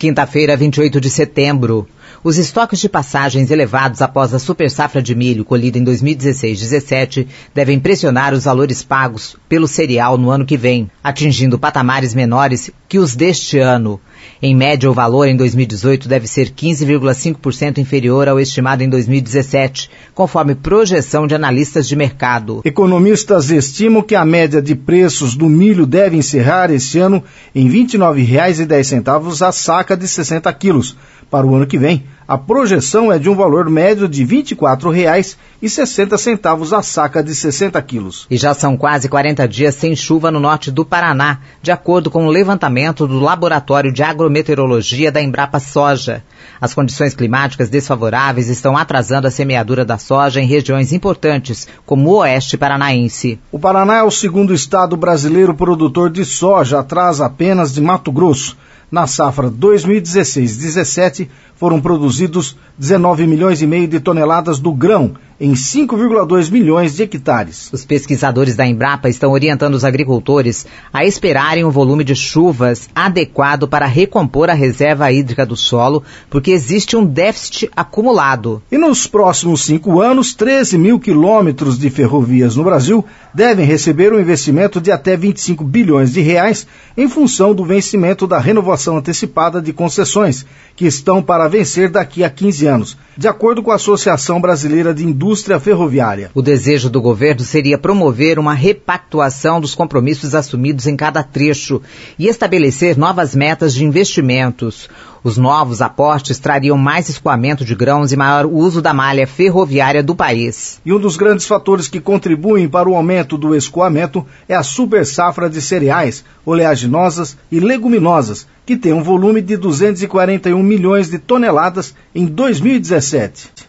Quinta-feira, 28 de setembro. Os estoques de passagens elevados após a super safra de milho colhida em 2016-17 devem pressionar os valores pagos pelo cereal no ano que vem, atingindo patamares menores que os deste ano. Em média, o valor em 2018 deve ser 15,5% inferior ao estimado em 2017, conforme projeção de analistas de mercado. Economistas estimam que a média de preços do milho deve encerrar esse ano em R$ 29,10 a saca de 60 quilos. Para o ano que vem, a projeção é de um valor médio de R$ 24,60 a saca de 60 quilos. E já são quase 40 dias sem chuva no norte do Paraná, de acordo com o levantamento do Laboratório de Agrometeorologia da Embrapa Soja. As condições climáticas desfavoráveis estão atrasando a semeadura da soja em regiões importantes, como o oeste paranaense. O Paraná é o segundo estado brasileiro produtor de soja, atrás apenas de Mato Grosso. Na safra 2016-17, foram produzidos 19 milhões e meio de toneladas do grão em 5,2 milhões de hectares. Os pesquisadores da Embrapa estão orientando os agricultores a esperarem um volume de chuvas adequado para recompor a reserva hídrica do solo, porque existe um déficit acumulado. E nos próximos 5 anos, 13 mil quilômetros de ferrovias no Brasil devem receber um investimento de até 25 bilhões de reais em função do vencimento da renovação antecipada de concessões, que estão para vencer daqui a 15 anos, de acordo com a Associação Brasileira de Indústria Ferroviária. O desejo do governo seria promover uma repactuação dos compromissos assumidos em cada trecho e estabelecer novas metas de investimentos. Os novos aportes trariam mais escoamento de grãos e maior uso da malha ferroviária do país. E um dos grandes fatores que contribuem para o aumento do escoamento é a super safra de cereais, oleaginosas e leguminosas, que tem um volume de 241 milhões de toneladas em 2017.